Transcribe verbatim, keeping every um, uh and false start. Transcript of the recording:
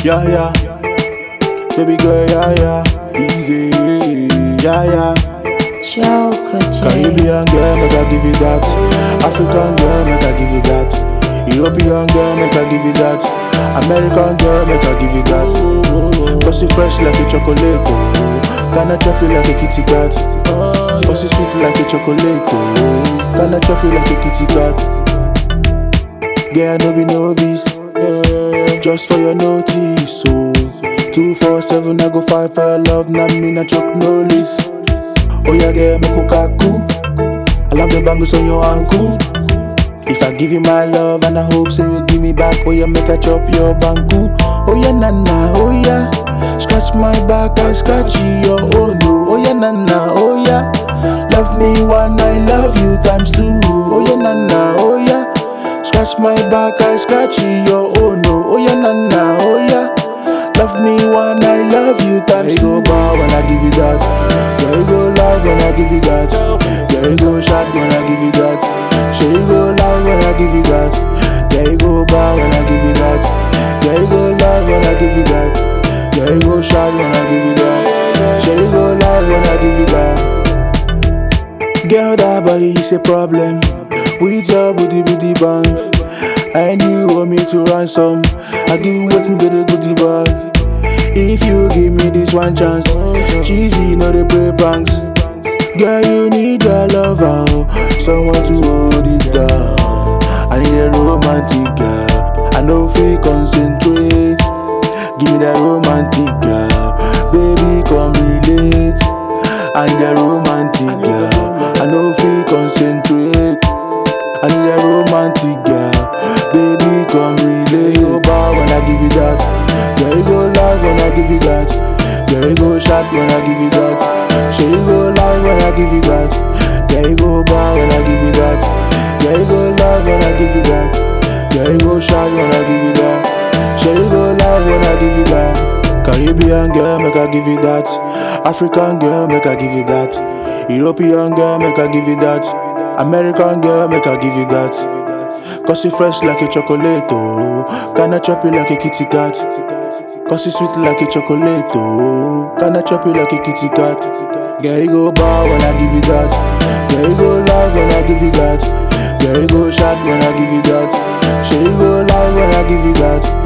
Yeah, yeah. Baby girl, yeah, yeah. Easy. Yeah, yeah. Joker J. Caribbean girl, make I give you that. African girl, make I give you that. European girl, make I give you that. American girl, make I give you that. Pussy fresh like a chocolate, oh. Gonna chop you like a kitty cat. Pussy sweet like a chocolate, oh. Gonna chop you like a kitty cat. Girl, no be novice, yeah. Just for your notice, so two four seven, I go fight for your love. Now me not chuck no list. Oh yeah, girl, me kukaku. I love the bangles on your ankle. If I give you my love and I hope so you give me back, oh yeah, make I chop your banku. Oh yeah, nana, oh yeah, scratch my back, I scratch your oh no. Oh yeah, nana, oh yeah, love me one, I love you times two. Oh yeah, nana, oh yeah, scratch my back, I scratch your oh no. Oh yeah, nana, oh yeah, love me one, I love you times two. Yeah, you go bar when I give you that. Yeah, you go loud when I give you that. Yeah, you go shot when I give you that. So you go loud when I give you that. Yeah, you go bar when I give you that. Yeah, you go loud when I give you that. Yeah, you go shot when I give you that. So you go loud when I give you that. Girl, that body is a problem. With your booty booty bang. And you want me to ransom. I give you waiting to the goodie bag. If you give me this one chance, cheesy, no the break banks. Girl, you need a lover, someone to hold it down. I need a romantic girl, I know if we concentrate. Give me that romantic girl, baby come relate. I need a romantic girl, I know if we concentrate. I need a romantic girl, baby come relate. You go bar when I give you that. Yeah, you go loud when I give you that. Yeah, you go shot when I give you that. So you go loud when I give you that. Yeah, you go bar when I give you that. Yeah, you go loud when I give you that. Yeah, you go shot when I give you that. So you go loud when I give you that. Caribbean girl, make I give you that. African girl, make I give you that. European girl, make I give you that. American girl, make I give you that. Cause you fresh like a chocolate, oh. Can I chop you like a kitty cat? Cause you sweet like a chocolate, oh. Can I chop you like a kitty cat? Yeah, you go bar when I give you that. Yeah, you go loud when I give you that. Yeah, you go shot when I give you that. So you go loud when I give you that.